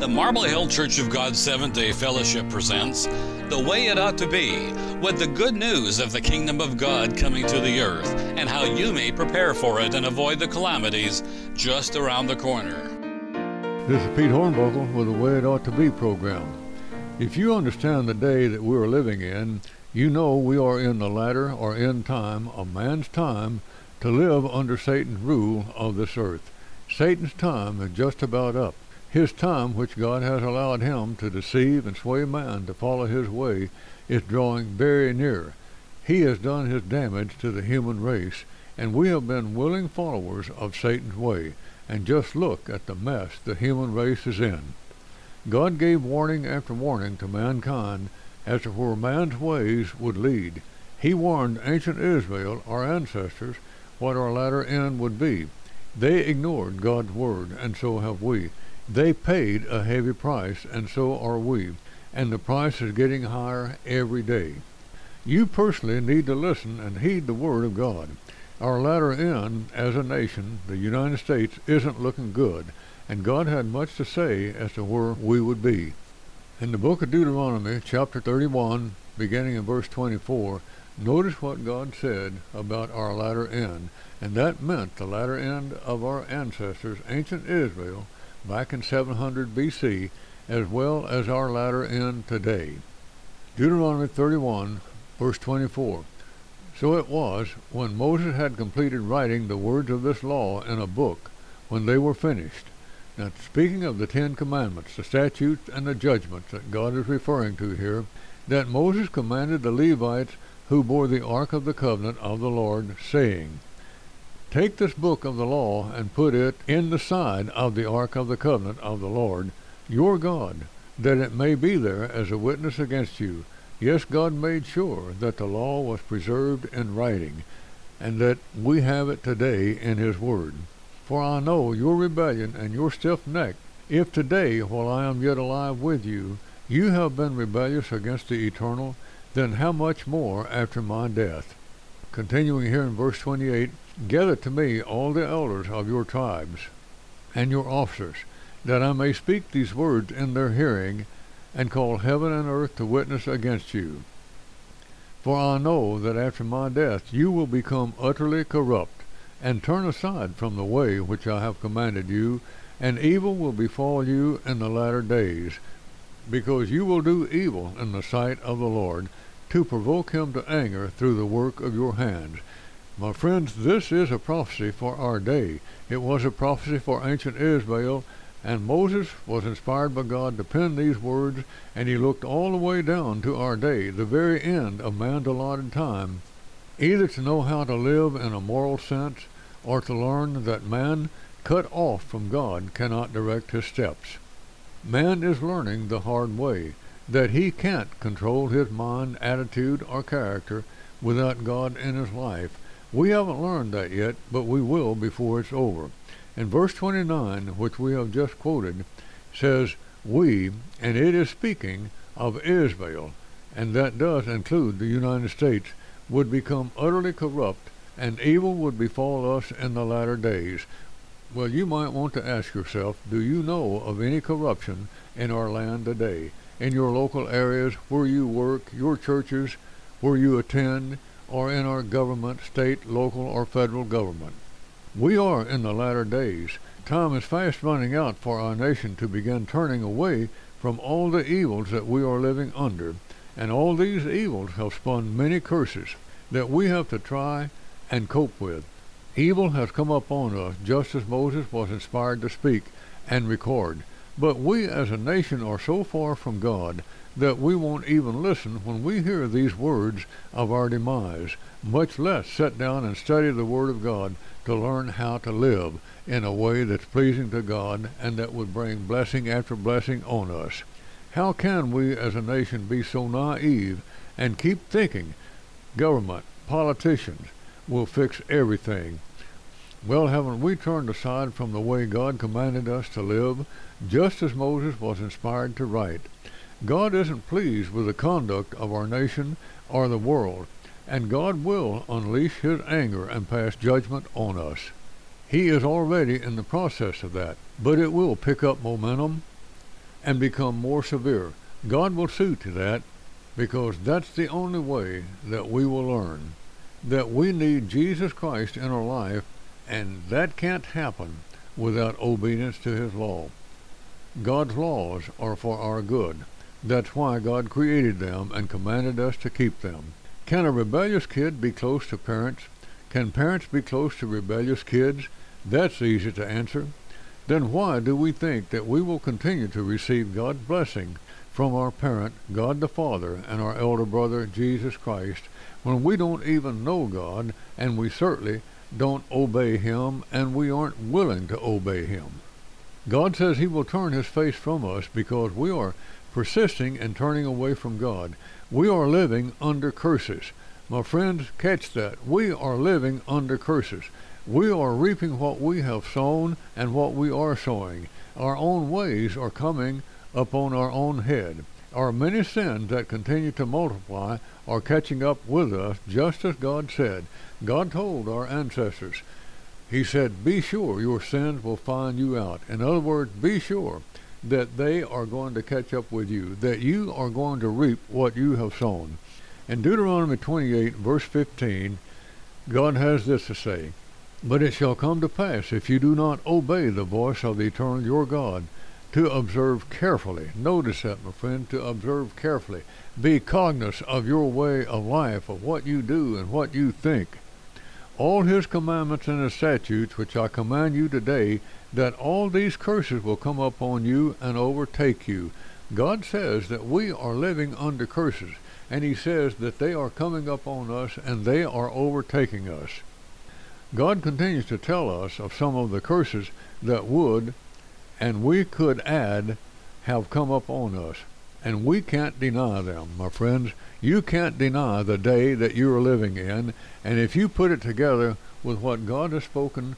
The Marble Hill Church of God Seventh-day Fellowship presents The Way It Ought to Be, with the good news of the kingdom of God coming to the earth and how you may prepare for it and avoid the calamities just around the corner. This is Pete Hornbuckle with the Way It Ought to Be program. If you understand the day that we are living in, you know we are in the latter or end time of man's time to live under Satan's rule of this earth. Satan's time is just about up. His time, which God has allowed him to deceive and sway man to follow his way, is drawing very near. He has done his damage to the human race, and we have been willing followers of Satan's way. And just look at the mess the human race is in. God gave warning after warning to mankind as to where man's ways would lead. He warned ancient Israel, our ancestors, what our latter end would be. They ignored God's word, and so have we. They paid a heavy price, and so are we. And the price is getting higher every day. You personally need to listen and heed the word of God. Our latter end as a nation, the United States, isn't looking good, and God had much to say as to where we would be. In the book of Deuteronomy, chapter 31, beginning in verse 24, notice what God said about our latter end, and that meant the latter end of our ancestors, ancient Israel, back in 700 BC, as well as our latter end today. Deuteronomy 31, verse 24. So it was, when Moses had completed writing the words of this law in a book, when they were finished. Now, speaking of the Ten Commandments, the statutes and the judgments that God is referring to here, that Moses commanded the Levites who bore the ark of the covenant of the Lord, saying, Take this book of the law and put it in the side of the ark of the covenant of the Lord, your God, that it may be there as a witness against you. Yes, God made sure that the law was preserved in writing, and that we have it today in his word. For I know your rebellion and your stiff neck. If today, while I am yet alive with you, you have been rebellious against the Eternal, then how much more after my death? Continuing here in verse 28, Gather to me all the elders of your tribes, and your officers, that I may speak these words in their hearing, and call heaven and earth to witness against you. For I know that after my death you will become utterly corrupt, and turn aside from the way which I have commanded you, and evil will befall you in the latter days, because you will do evil in the sight of the Lord, to provoke him to anger through the work of your hands. My friends, this is a prophecy for our day. It was a prophecy for ancient Israel, and Moses was inspired by God to pen these words, and he looked all the way down to our day, the very end of man's allotted time, either to know how to live in a moral sense, or to learn that man cut off from God cannot direct his steps. Man is learning the hard way, that he can't control his mind, attitude, or character without God in his life. We haven't learned that yet, but we will before it's over. In verse 29, which we have just quoted, says, we, and it is speaking of Israel, and that does include the United States, would become utterly corrupt, and evil would befall us in the latter days. Well, you might want to ask yourself, do you know of any corruption in our land today, in your local areas, where you work, your churches, where you attend, or in our government, state, local, or federal government? We are in the latter days. Time is fast running out for our nation to begin turning away from all the evils that we are living under, and all these evils have spun many curses that we have to try and cope with. Evil has come upon us just as Moses was inspired to speak and record, but we as a nation are so far from God that we won't even listen when we hear these words of our demise, much less sit down and study the Word of God to learn how to live in a way that's pleasing to God and that would bring blessing after blessing on us. How can we as a nation be so naive and keep thinking government, politicians will fix everything? Well, haven't we turned aside from the way God commanded us to live, just as Moses was inspired to write? God isn't pleased with the conduct of our nation or the world, and God will unleash his anger and pass judgment on us. He is already in the process of that, but it will pick up momentum. and become more severe. God will see to that, because that's the only way that we will learn that we need Jesus Christ in our life, and that can't happen without obedience to his law. God's laws are for our good. That's why God created them and commanded us to keep them. Can a rebellious kid be close to parents? Can parents be close to rebellious kids? That's easy to answer. Then why do we think that we will continue to receive God's blessing from our parent, God the Father, and our elder brother, Jesus Christ, when we don't even know God, and we certainly don't obey him, and we aren't willing to obey him? God says he will turn his face from us because we are persisting in turning away from God. We are living under curses. My friends, catch that. We are living under curses. We are reaping what we have sown and what we are sowing. Our own ways are coming upon our own head. Our many sins that continue to multiply are catching up with us, just as God said. God told our ancestors, he said, be sure your sins will find you out. In other words, be sure that they are going to catch up with you, that you are going to reap what you have sown. In Deuteronomy 28, verse 15, God has this to say, but it shall come to pass, if you do not obey the voice of the Eternal your God, to observe carefully. Notice that, my friend, to observe carefully. Be cognizant of your way of life, of what you do and what you think. All his commandments and his statutes, which I command you today, that all these curses will come upon you and overtake you. God says that we are living under curses, and he says that they are coming upon us and they are overtaking us. God continues to tell us of some of the curses that would, and we could add, have come upon us. And we can't deny them, my friends. You can't deny the day that you are living in, and if you put it together with what God has spoken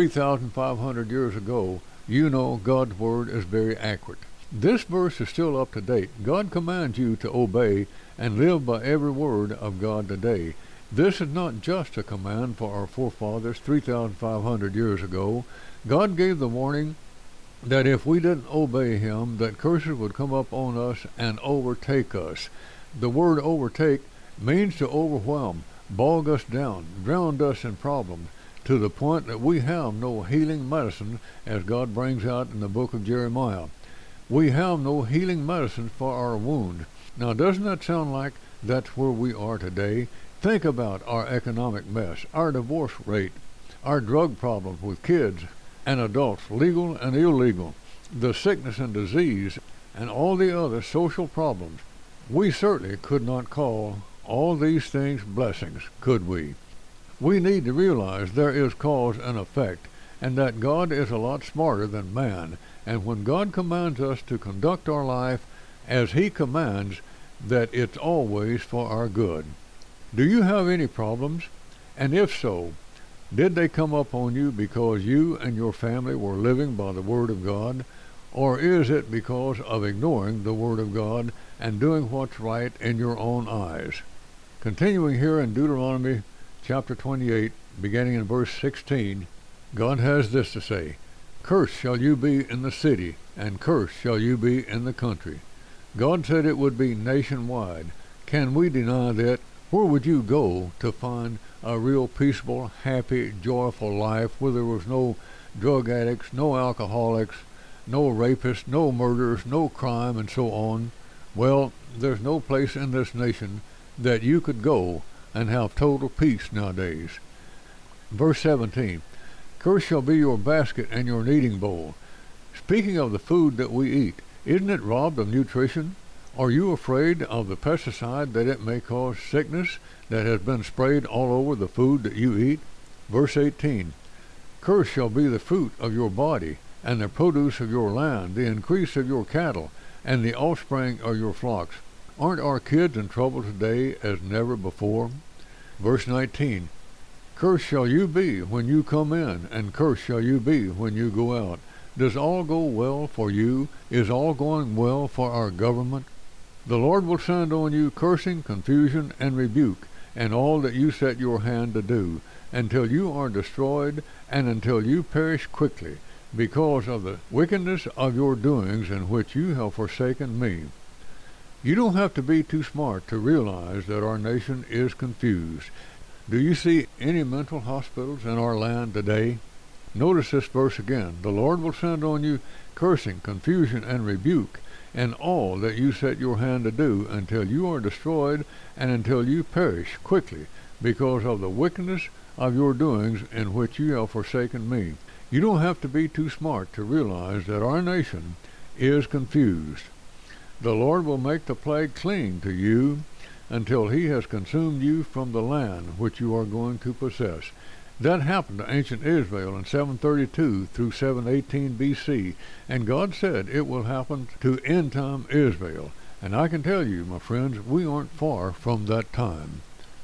3,500 years ago, you know God's word is very accurate. This verse is still up to date. God commands you to obey and live by every word of God today. This is not just a command for our forefathers 3,500 years ago. God gave the warning that if we didn't obey him, that curses would come up on us and overtake us. The word overtake means to overwhelm, bog us down, drown us in problems, to the point that we have no healing medicine, as God brings out in the book of Jeremiah. We have no healing medicine for our wound. Now, doesn't that sound like that's where we are today? Think about our economic mess, our divorce rate, our drug problems with kids and adults, legal and illegal, the sickness and disease, and all the other social problems. We certainly could not call all these things blessings, could we? We need to realize there is cause and effect, and that God is a lot smarter than man, and when God commands us to conduct our life as he commands, that it's always for our good. Do you have any problems? And if so, did they come upon you because you and your family were living by the Word of God? Or is it because of ignoring the Word of God and doing what's right in your own eyes? Continuing here in Deuteronomy chapter 28, beginning in verse 16, God has this to say, cursed shall you be in the city, and cursed shall you be in the country. God said it would be nationwide. Can we deny that? Where would you go to find a real peaceable, happy, joyful life where there was no drug addicts, no alcoholics, no rapists, no murderers, no crime, and so on? Well, there's no place in this nation that you could go and have total peace nowadays. Verse 17, cursed shall be your basket and your kneading bowl. Speaking of the food that we eat, isn't it robbed of nutrition? Are you afraid of the pesticide that it may cause sickness that has been sprayed all over the food that you eat? Verse 18, cursed shall be the fruit of your body, and the produce of your land, the increase of your cattle, and the offspring of your flocks. Aren't our kids in trouble today as never before? Verse 19, cursed shall you be when you come in, and cursed shall you be when you go out. Does all go well for you? Is all going well for our government? The Lord will send on you cursing, confusion, and rebuke, and all that you set your hand to do, until you are destroyed, and until you perish quickly. because of the wickedness of your doings in which you have forsaken me. You don't have to be too smart to realize that our nation is confused. Do you see any mental hospitals in our land today? Notice this verse again. The Lord will send on you cursing, confusion, and rebuke, and all that you set your hand to do until you are destroyed and until you perish quickly because of the wickedness of your doings in which you have forsaken me. You don't have to be too smart to realize that our nation is confused. The Lord will make the plague cling to you until he has consumed you from the land which you are going to possess. That happened to ancient Israel in 732 through 718 BC, and God said it will happen to end-time Israel. And I can tell you, my friends, we aren't far from that time.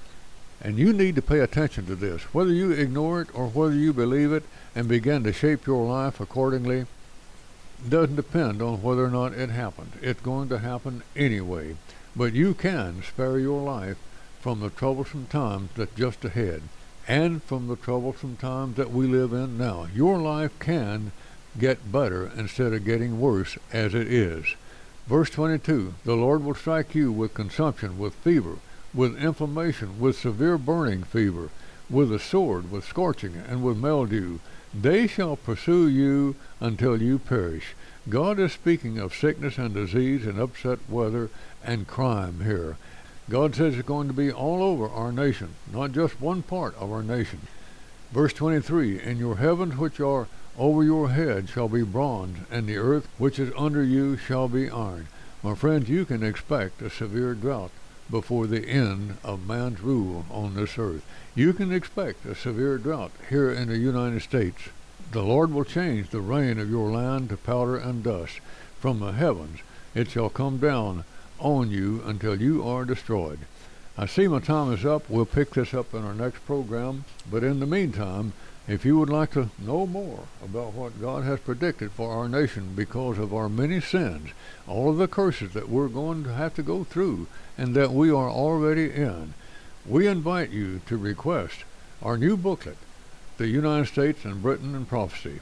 And you need to pay attention to this. Whether you ignore it or whether you believe it and begin to shape your life accordingly doesn't depend on whether or not it happened. It's going to happen anyway. But you can spare your life from the troublesome times that's just ahead and from the troublesome times that we live in now. Your life can get better instead of getting worse as it is. Verse 22, the Lord will strike you with consumption, with fever, with inflammation, with severe burning fever, with a sword, with scorching, and with mildew. They shall pursue you until you perish. God is speaking of sickness and disease and upset weather and crime here. God says it's going to be all over our nation, not just one part of our nation. Verse 23, and your heavens which are over your head shall be bronze, and the earth which is under you shall be iron. My friends, you can expect a severe drought before the end of man's rule on this earth. You can expect a severe drought here in the United States. The Lord will change the rain of your land to powder and dust. From the heavens it shall come down on you until you are destroyed. I see my time is up. We'll pick this up in our next program. But in the meantime, if you would like to know more about what God has predicted for our nation because of our many sins, all of the curses that we're going to have to go through and that we are already in, we invite you to request our new booklet, The United States and Britain in Prophecy.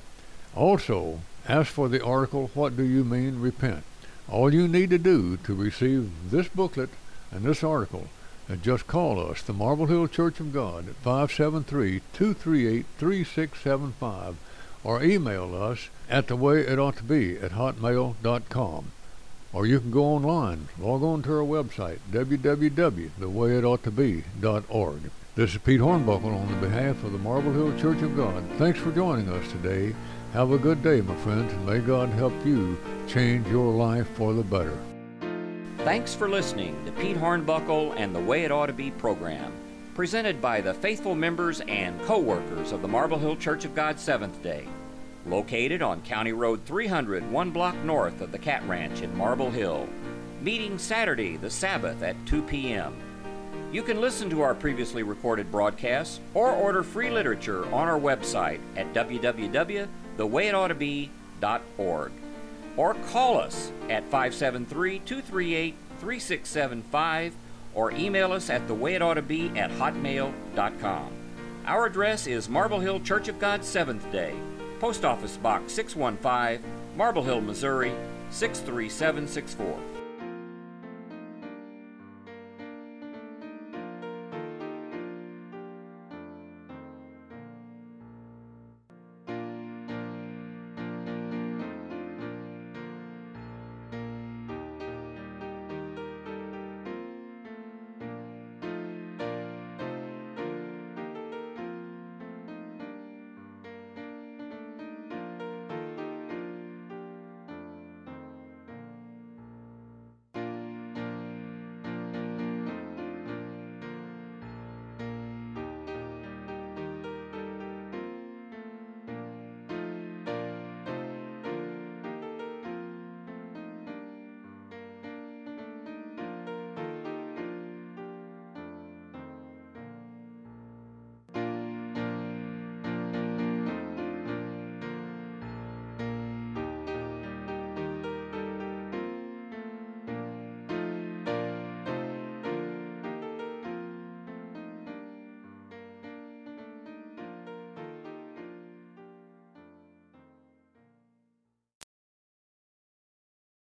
Also, ask for the article, What Do You Mean, Repent? All you need to do to receive this booklet and this article is just call us, the Marble Hill Church of God, at 573-238-3675, or email us at thewayitoughtobe@hotmail.com. Or you can go online, log on to our website, www.thewayitoughtobe.org. This is Pete Hornbuckle on behalf of the Marble Hill Church of God. Thanks for joining us today. Have a good day, my friends, and may God help you change your life for the better. Thanks for listening to Pete Hornbuckle and the Way It Ought to Be program, presented by the faithful members and co-workers of the Marble Hill Church of God Seventh Day, located on County Road 300, 1 block north of the Cat Ranch in Marble Hill, meeting Saturday the Sabbath at 2 p.m. You can listen to our previously recorded broadcasts or order free literature on our website at www.thewayitoughtobe.org. Or call us at 573-238-3675 or email us at thewayitoughtobe@hotmail.com. Our address is Marble Hill Church of God Seventh Day, Post Office Box 615, Marble Hill, Missouri 63764.